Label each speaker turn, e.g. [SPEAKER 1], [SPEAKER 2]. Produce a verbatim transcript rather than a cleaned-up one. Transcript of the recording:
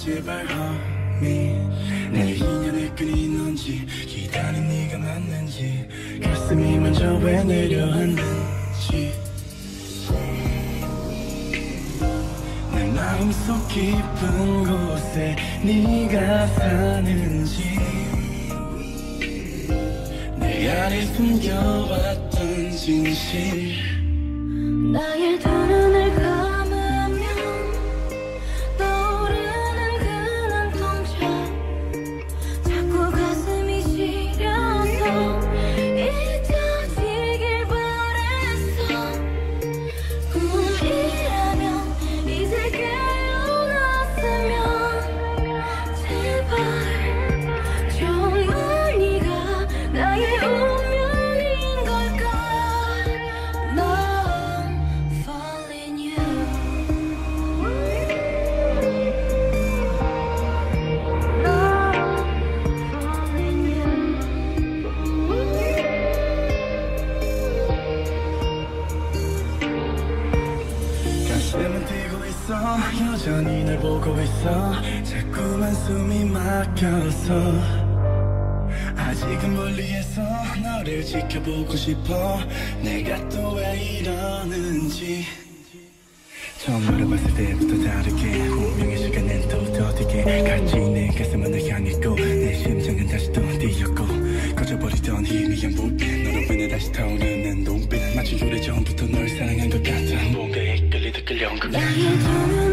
[SPEAKER 1] 제발 homie 내 인연의 끈이 넌지 기다린 네가 맞는지 가슴이 먼저 왜 내려앉는지 내 마음속 깊은 곳에 네가 사는지 내 안에 숨겨왔던 진실
[SPEAKER 2] 나의 두 눈을 감으면 떠오르는 그 눈동자 자꾸 가슴이 시려서 잊혀지길 바랬어 꿈이라면 이제 깨어났으면 제발 정말 네가 나의 운명인 걸까
[SPEAKER 1] 가슴은 뛰고 있어 여전히 널 보고 있어 자꾸만 숨이 막혀서 아직은 멀리에서 너를 지켜보고 싶어 내가 또 왜 이러는지 처음 너를 봤을 때부터 다르게 운명의 시간은 또 더디게 같이 내 가슴은 널 향했고 내 심장은 다시 또 뛰었고 꺼져버리던 희미한 불빛 너로 인해 다시 타오르는 눈빛 마치 오래전부터 널 사랑한 것 같아 뭔가에 끌리듯 끌려온 것 같아
[SPEAKER 2] 나의 두 눈